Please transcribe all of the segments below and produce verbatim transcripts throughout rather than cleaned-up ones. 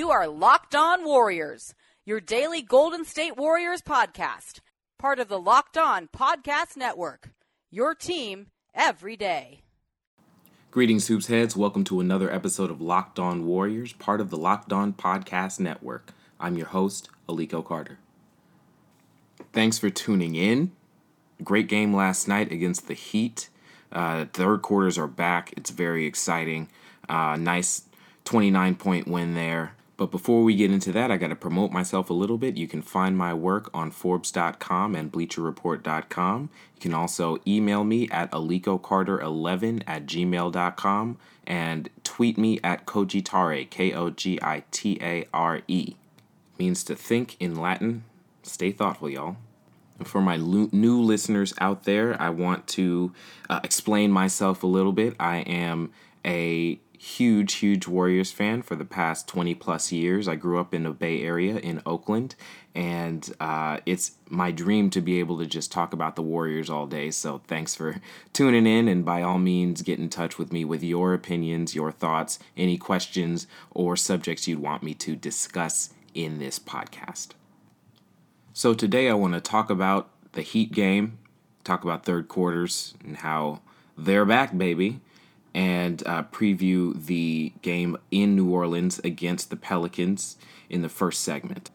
You are Locked On Warriors, your daily Golden State Warriors podcast, part of the Locked On Podcast Network, your team every day. Greetings, Hoops Heads. Welcome to another episode of Locked On Warriors, part of the Locked On Podcast Network. I'm your host, Aliko Carter. Thanks for tuning in. Great game last night against the Heat. Uh, third quarters are back. It's very exciting. Uh, nice twenty-nine point win there. But before we get into that, I got to promote myself a little bit. You can find my work on Forbes dot com and Bleacher Report dot com. You can also email me at aliko carter eleven at gmail dot com and tweet me at Kogitare, K O G I T A R E. Means to think in Latin. Stay thoughtful, y'all. And for my lo- new listeners out there, I want to uh, explain myself a little bit. I am a huge, huge Warriors fan for the past twenty plus years. I grew up in the Bay Area in Oakland, and uh, it's my dream to be able to just talk about the Warriors all day. So thanks for tuning in, and by all means, get in touch with me with your opinions, your thoughts, any questions, or subjects you'd want me to discuss in this podcast. So today I want to talk about the Heat game, talk about third quarters and how they're back, baby, and uh, preview the game in New Orleans against the Pelicans in the first segment.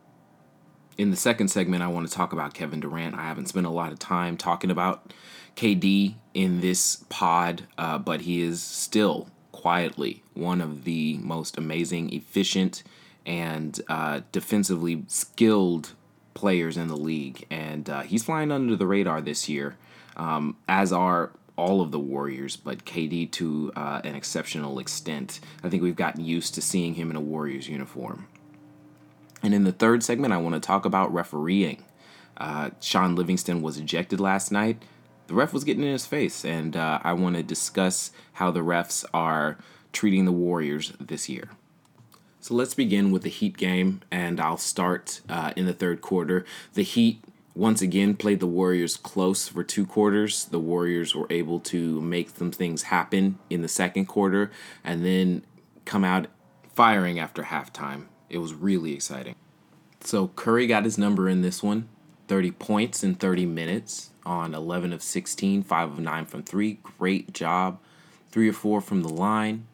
In the second segment, I want to talk about Kevin Durant. I haven't spent a lot of time talking about K D in this pod, uh, but he is still quietly one of the most amazing, efficient, and uh, defensively skilled players in the league. And uh, he's flying under the radar this year, um, as are all of the Warriors, but K D to uh, an exceptional extent. I think we've gotten used to seeing him in a Warriors uniform. And in the third segment, I want to talk about refereeing. Uh, Shaun Livingston was ejected last night. The ref was getting in his face, and uh, I want to discuss how the refs are treating the Warriors this year. So let's begin with the Heat game, and I'll start uh, in the third quarter. The Heat once again played the Warriors close for two quarters. The Warriors were able to make some things happen in the second quarter and then come out firing after halftime. It was really exciting. So Curry got his number in this one, thirty points in thirty minutes on eleven of sixteen, five of nine from three. Great job. three or four from the line.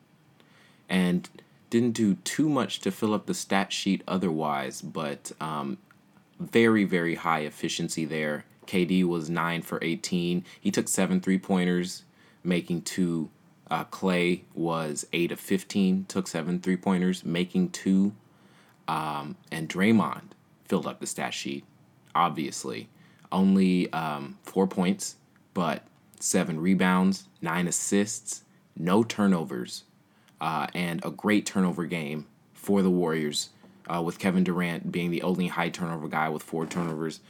And didn't do too much to fill up the stat sheet otherwise, but um, very, very high efficiency there. K D was nine for eighteen. He took seven three-pointers, making two. Uh, Clay was eight of fifteen, took seven three-pointers, making two. Um, and Draymond filled up the stat sheet, obviously. Only um, four points, but seven rebounds, nine assists, no turnovers, uh, and a great turnover game for the Warriors. Uh, with Kevin Durant being the only high turnover guy with four turnovers,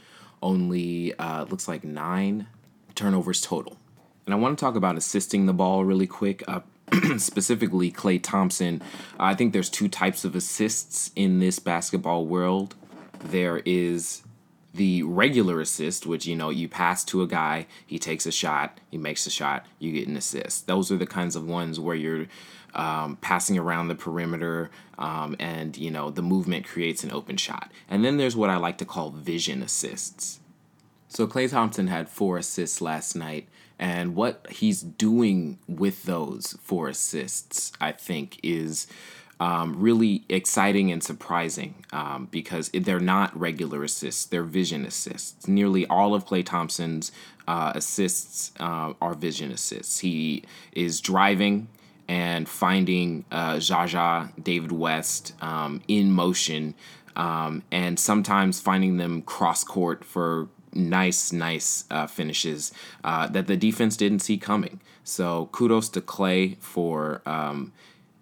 only uh, looks like nine turnovers total. And I want to talk about assisting the ball really quick, uh, specifically Klay Thompson. I think there's two types of assists in this basketball world. There is the regular assist, which, you know, you pass to a guy, he takes a shot, he makes a shot, you get an assist. Those are the kinds of ones where you're Um, passing around the perimeter, um, and, you know, the movement creates an open shot. And then there's what I like to call vision assists. So Klay Thompson had four assists last night, and what he's doing with those four assists, I think, is um, really exciting and surprising um, because they're not regular assists, they're vision assists. Nearly all of Klay Thompson's uh, assists uh, are vision assists. He is driving and finding uh, Jaja, David West um, in motion, um, and sometimes finding them cross-court for nice, nice uh, finishes uh, that the defense didn't see coming. So kudos to Klay for um,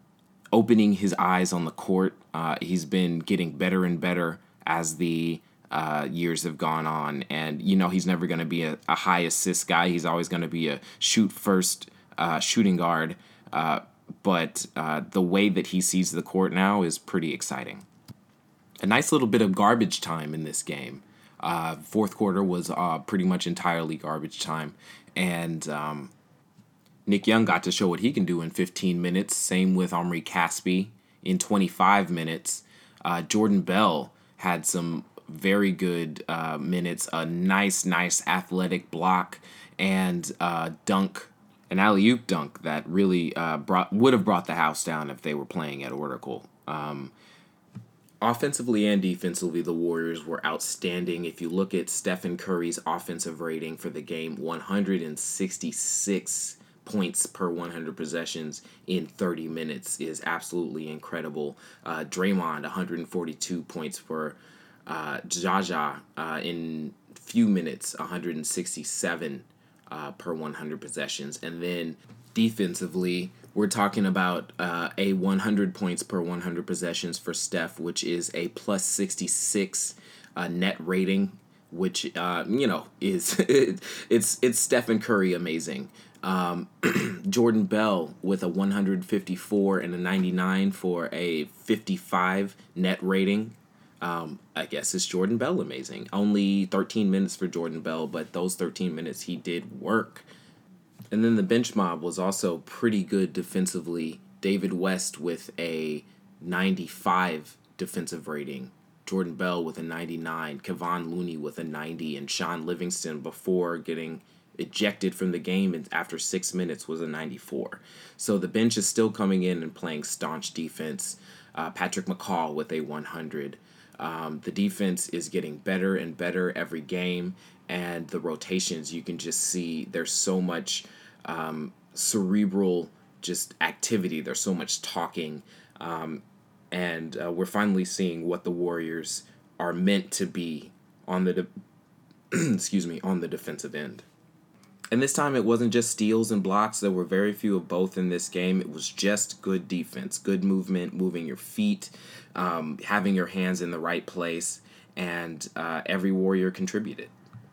opening his eyes on the court. Uh, he's been getting better and better as the uh, years have gone on. And, you know, he's never going to be a, a high assist guy. He's always going to be a shoot-first uh, shooting guard. Uh, but uh, the way that he sees the court now is pretty exciting. A nice little bit of garbage time in this game. Uh, fourth quarter was uh, pretty much entirely garbage time. And um, Nick Young got to show what he can do in fifteen minutes. Same with Omri Caspi in twenty-five minutes. Uh, Jordan Bell had some very good uh, minutes, a nice, nice athletic block and uh, dunk, an alley-oop dunk that really uh, brought would have brought the house down if they were playing at Oracle. Um, offensively and defensively, the Warriors were outstanding. If you look at Stephen Curry's offensive rating for the game, one hundred sixty-six points per one hundred possessions in thirty minutes is absolutely incredible. Uh, Draymond, one hundred forty-two points per uh, Jaja uh, in few minutes, one hundred sixty-seven uh, per one hundred possessions. And then defensively, we're talking about uh, a one hundred points per one hundred possessions for Steph, which is a plus sixty-six uh, net rating, which, uh, you know, is it, it's it's Stephen Curry amazing. Um, Jordan Bell with a one hundred fifty-four and a ninety-nine for a fifty-five net rating. Um, I guess it's Jordan Bell amazing. Only thirteen minutes for Jordan Bell, but those thirteen minutes he did work. And then the bench mob was also pretty good defensively. David West with a ninety-five defensive rating. Jordan Bell with a ninety-nine. Kevon Looney with a ninety. And Sean Livingston, before getting ejected from the game and after six minutes, was a ninety-four. So the bench is still coming in and playing staunch defense. Uh, Patrick McCall with a one hundred. Um, the defense is getting better and better every game, and the rotations, you can just see there's so much um, cerebral just activity. There's so much talking, um, and uh, we're finally seeing what the Warriors are meant to be on the de- excuse me on the defensive end. And this time it wasn't just steals and blocks. There were very few of both in this game. It was just good defense, good movement, moving your feet, um, having your hands in the right place, and uh, every Warrior contributed.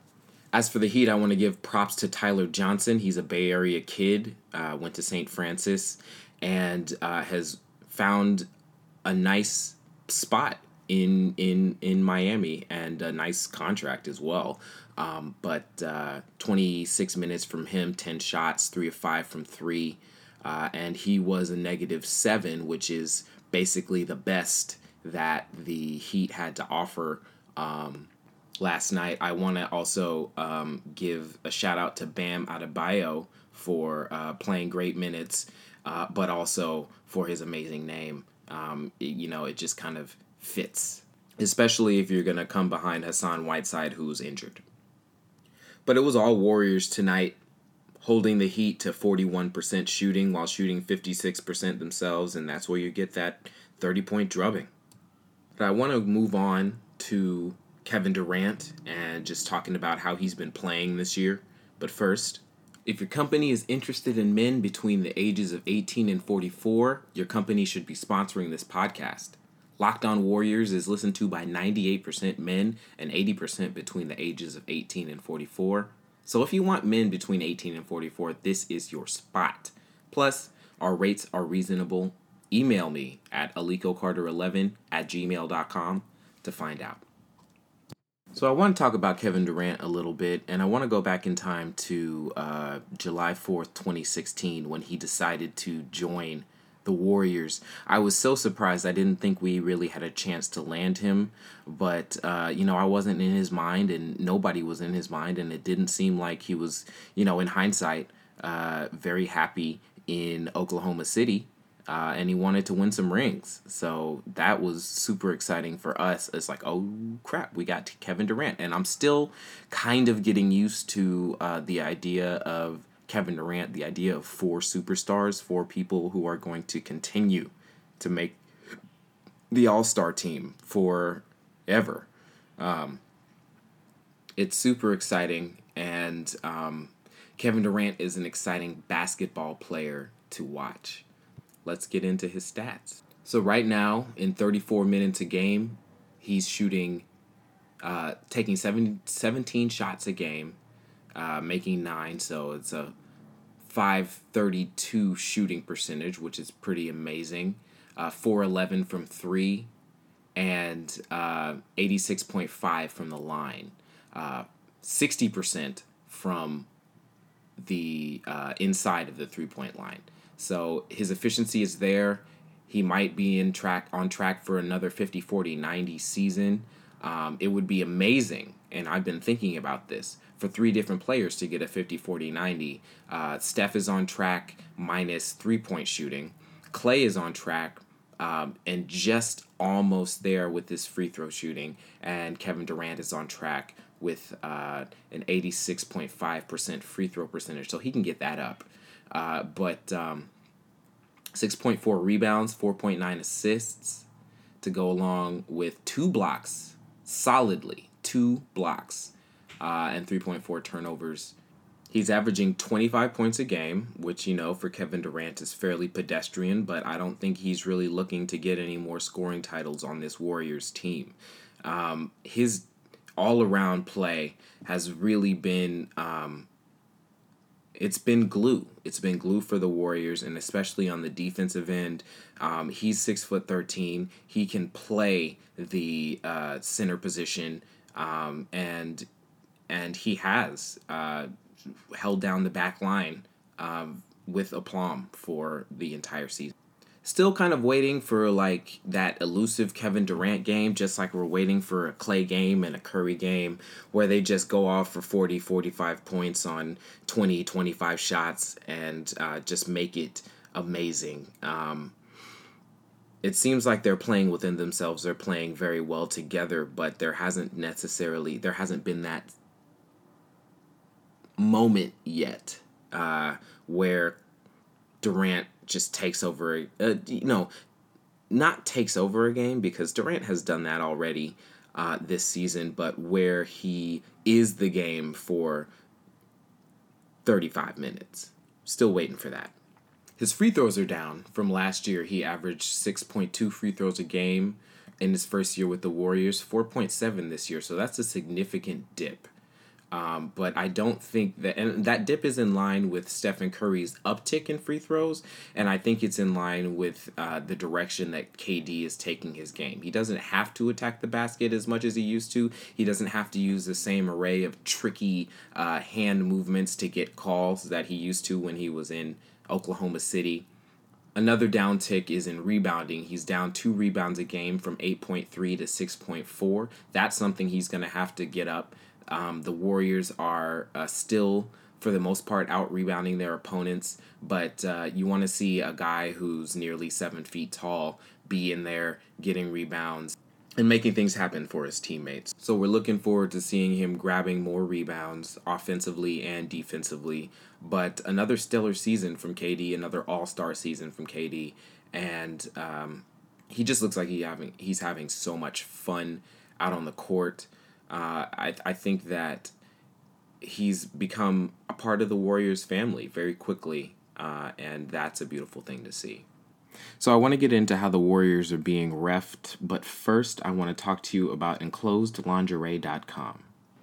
As for the Heat, I want to give props to Tyler Johnson. He's a Bay Area kid, uh, went to Saint Francis, and uh, has found a nice spot in in in Miami and a nice contract as well. Um, but uh, twenty-six minutes from him, ten shots, three of five from three, uh, and he was a negative seven, which is basically the best that the Heat had to offer um, last night. I want to also um, give a shout out to Bam Adebayo for uh, playing great minutes, uh, but also for his amazing name. Um, it, you know, it just kind of fits, especially if you're going to come behind Hassan Whiteside, who's injured. But it was all Warriors tonight, holding the Heat to forty-one percent shooting while shooting fifty-six percent themselves, and that's where you get that thirty-point drubbing. But I want to move on to Kevin Durant and just talking about how he's been playing this year. But first, if your company is interested in men between the ages of eighteen and forty-four, your company should be sponsoring this podcast. Locked On Warriors is listened to by ninety-eight percent men and eighty percent between the ages of eighteen and forty-four. So if you want men between eighteen and forty-four, this is your spot. Plus, our rates are reasonable. Email me at aliko carter eleven at gmail dot com to find out. So I want to talk about Kevin Durant a little bit, and I want to go back in time to uh, July fourth, twenty sixteen, when he decided to join the Warriors. I was so surprised. I didn't think we really had a chance to land him, but, uh, you know, I wasn't in his mind, and nobody was in his mind, and it didn't seem like he was, you know, in hindsight, uh, very happy in Oklahoma City. Uh, and he wanted to win some rings. So that was super exciting for us. It's like, oh, crap, we got Kevin Durant. And I'm still kind of getting used to uh, the idea of Kevin Durant, the idea of four superstars, four people who are going to continue to make the All-Star team forever. Um, it's super exciting. And um, Kevin Durant is an exciting basketball player to watch. Let's get into his stats. So right now, in thirty-four minutes a game, he's shooting, uh, taking seven, seventeen shots a game, uh, making nine. So it's a five thirty-two shooting percentage, which is pretty amazing. Uh, four eleven from three, and uh, eighty-six point five from the line. Uh, sixty percent from the uh, inside of the three-point line. So his efficiency is there. He might be in track on track for another fifty forty ninety season. Um, it would be amazing, and I've been thinking about this, for three different players to get a fifty forty ninety. Uh, Steph is on track minus three-point shooting. Klay is on track um, and just almost there with his free throw shooting. And Kevin Durant is on track with uh, an eighty-six point five percent free throw percentage, so he can get that up. Uh, but um, six point four rebounds, four point nine assists to go along with two blocks, solidly two blocks, uh, and three point four turnovers. He's averaging twenty-five points a game, which, you know, for Kevin Durant is fairly pedestrian, but I don't think he's really looking to get any more scoring titles on this Warriors team. Um, his all-around play has really been, um, it's been glue. It's been glue for the Warriors, and especially on the defensive end. Um, he's six foot thirteen. He can play the uh, center position, um, and and he has uh, held down the back line um, with aplomb for the entire season. Still kind of waiting for like that elusive Kevin Durant game, just like we're waiting for a Klay game and a Curry game where they just go off for forty, forty-five points on twenty, twenty-five shots and uh, just make it amazing. Um, it seems like they're playing within themselves. They're playing very well together, but there hasn't necessarily, there hasn't been that moment yet uh, where Durant just takes over, uh, you know, not takes over a game, because Durant has done that already uh, this season, but where he is the game for thirty-five minutes. Still waiting for that. His free throws are down from last year. He averaged six point two free throws a game in his first year with the Warriors, four point seven this year, so that's a significant dip. Um, but I don't think that, and that dip is in line with Stephen Curry's uptick in free throws, and I think it's in line with uh, the direction that K D is taking his game. He doesn't have to attack the basket as much as he used to. He doesn't have to use the same array of tricky uh, hand movements to get calls that he used to when he was in Oklahoma City. Another downtick is in rebounding. He's down two rebounds a game from eight point three to six point four. That's something he's going to have to get up. Um, the Warriors are uh, still, for the most part, out-rebounding their opponents, but uh, you want to see a guy who's nearly seven feet tall be in there getting rebounds and making things happen for his teammates. So we're looking forward to seeing him grabbing more rebounds offensively and defensively, but another stellar season from K D, another all-star season from K D, and um, he just looks like he having he's having so much fun out on the court. Uh, I I think that he's become a part of the Warriors family very quickly, uh, and that's a beautiful thing to see. So I want to get into how the Warriors are being reffed, but first I want to talk to you about enclosed lingerie dot com.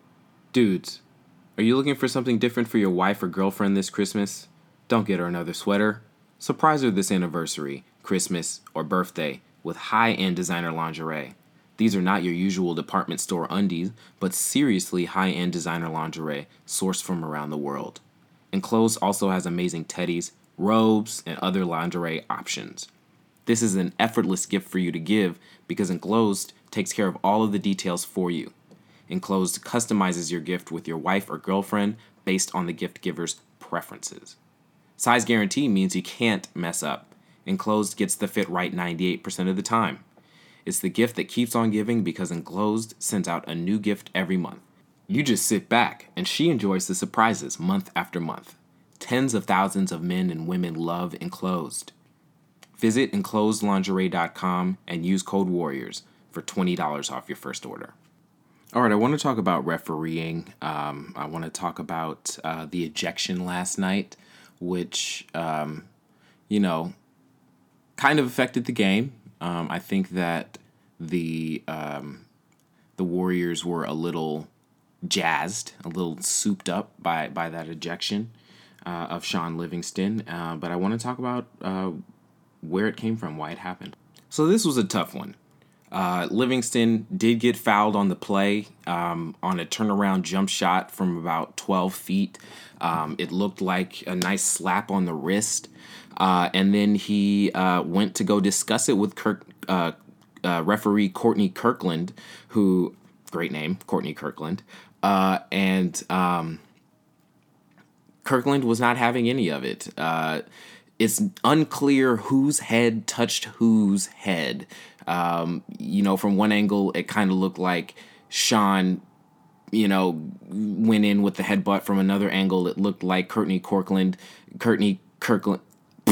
Dudes, are you looking for something different for your wife or girlfriend this Christmas? Don't get her another sweater. Surprise her this anniversary, Christmas, or birthday with high-end designer lingerie. These are not your usual department store undies, but seriously high-end designer lingerie sourced from around the world. Enclosed also has amazing teddies, robes, and other lingerie options. This is an effortless gift for you to give because Enclosed takes care of all of the details for you. Enclosed customizes your gift with your wife or girlfriend based on the gift giver's preferences. Size guarantee means you can't mess up. Enclosed gets the fit right ninety-eight percent of the time. It's the gift that keeps on giving because Enclosed sends out a new gift every month. You just sit back and she enjoys the surprises month after month. Tens of thousands of men and women love Enclosed. Visit enclosed lingerie dot com and use code WARRIORS for twenty dollars off your first order. All right, I want to talk about refereeing. Um, I want to talk about uh, the ejection last night, which, um, you know, kind of affected the game. Um, I think that the um, the Warriors were a little jazzed, a little souped up by, by that ejection uh, of Shaun Livingston. Uh, but I want to talk about uh, where it came from, why it happened. So this was a tough one. Uh, Livingston did get fouled on the play um, on a turnaround jump shot from about twelve feet. Um, it looked like a nice slap on the wrist. Uh, and then he uh, went to go discuss it with Kirk, uh, uh, referee Courtney Kirkland, who, great name, Courtney Kirkland. Uh, and um, Kirkland was not having any of it. Uh, it's unclear whose head touched whose head. Um, you know, from one angle, it kind of looked like Sean, you know, went in with the headbutt. From another angle, it looked like Courtney Kirkland, Courtney Kirkland,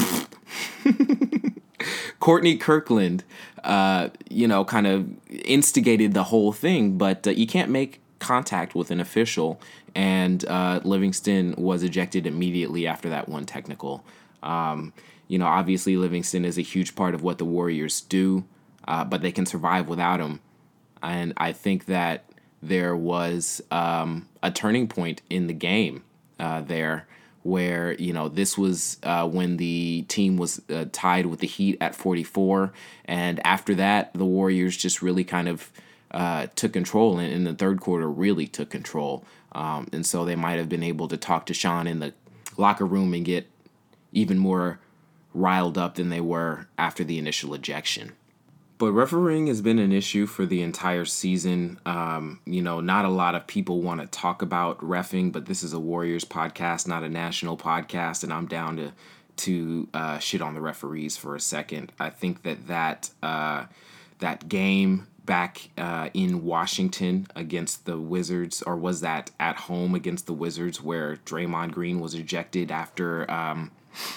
Courtney Kirkland, uh, you know, kind of instigated the whole thing. But uh, you can't make contact with an official, and uh, Livingston was ejected immediately after that one technical. Um, you know, obviously Livingston is a huge part of what the Warriors do, uh, but they can survive without him. And I think that there was um, a turning point in the game uh, there where, you know, this was uh, when the team was uh, tied with the Heat at forty-four. And after that, the Warriors just really kind of uh, took control, and in the third quarter really took control. Um, and so they might have been able to talk to Sean in the locker room and get even more riled up than they were after the initial ejection. But refereeing has been an issue for the entire season. Um, you know, not a lot of people want to talk about reffing, but this is a Warriors podcast, not a national podcast, and I'm down to to uh, shit on the referees for a second. I think that that uh, that game back uh, in Washington against the Wizards, or was that at home against the Wizards, where Draymond Green was ejected after um,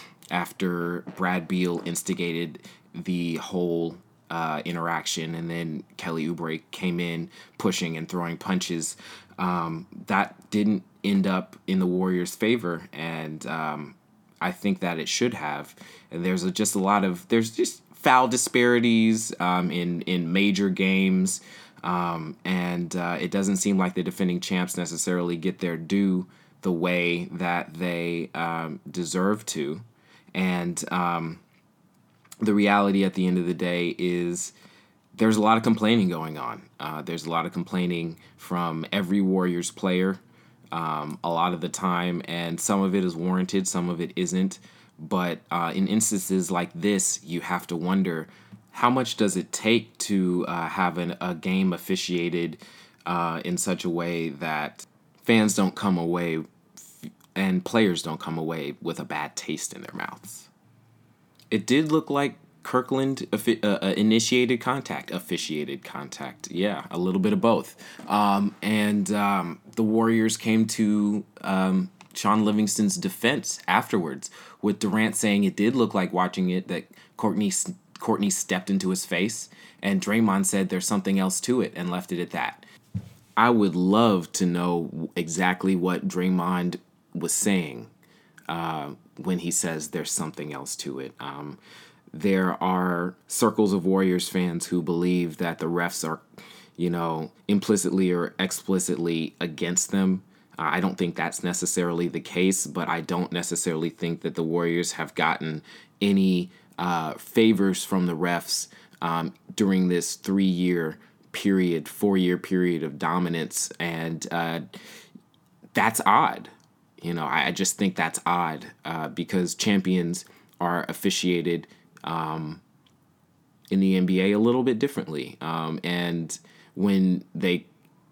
after Brad Beal instigated the whole Uh, interaction, and then Kelly Oubre came in pushing and throwing punches. Um, that didn't end up in the Warriors' favor, and um, I think that it should have. And there's a, just a lot of there's just foul disparities um, in in major games, um, and uh, it doesn't seem like the defending champs necessarily get their due the way that they um, deserve to, and um, the reality at the end of the day is there's a lot of complaining going on. Uh, there's a lot of complaining from every Warriors player um, a lot of the time, and some of it is warranted, some of it isn't. But uh, in instances like this, you have to wonder, how much does it take to uh, have an, a game officiated uh, in such a way that fans don't come away f- and players don't come away with a bad taste in their mouths? It did look like Kirkland uh, initiated contact, officiated contact. Yeah, a little bit of both. Um, and um, the Warriors came to um, Sean Livingston's defense afterwards, with Durant saying it did look like watching it that Courtney Courtney stepped into his face, and Draymond said there's something else to it and left it at that. I would love to know exactly what Draymond was saying Uh, when he says there's something else to it. Um, there are circles of Warriors fans who believe that the refs are, you know, implicitly or explicitly against them. Uh, I don't think that's necessarily the case, but I don't necessarily think that the Warriors have gotten any uh, favors from the refs um, during this three-year period, four-year period of dominance, and uh, that's odd. You know, I just think that's odd uh, because champions are officiated um, in the N B A a little bit differently. Um, and when they,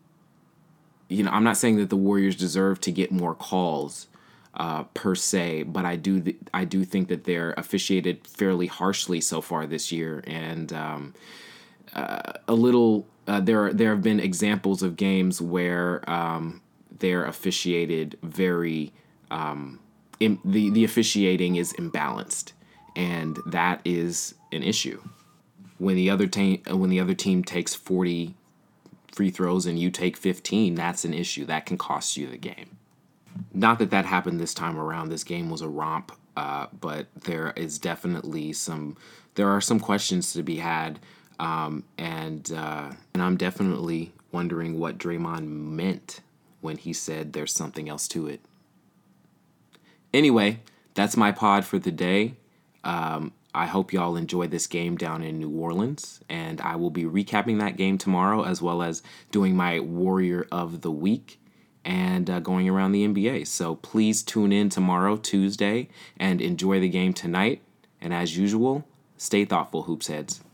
you know, I'm not saying that the Warriors deserve to get more calls uh, per se, but I do th- I do think that they're officiated fairly harshly so far this year. And um, uh, a little, uh, there there have been examples of games where um, they're officiated very, um, in, the, the officiating is imbalanced, and that is an issue. When the other team, when the other team takes forty free throws and you take fifteen, that's an issue. That can cost you the game. Not that that happened this time around. This game was a romp, uh, but there is definitely some, there are some questions to be had, um, and uh, and I'm definitely wondering what Draymond meant when he said there's something else to it. Anyway, that's my pod for the day. Um, I hope y'all enjoy this game down in New Orleans, and I will be recapping that game tomorrow, as well as doing my Warrior of the Week and uh, going around the N B A. So please tune in tomorrow, Tuesday, and enjoy the game tonight. And as usual, stay thoughtful, Hoops Heads.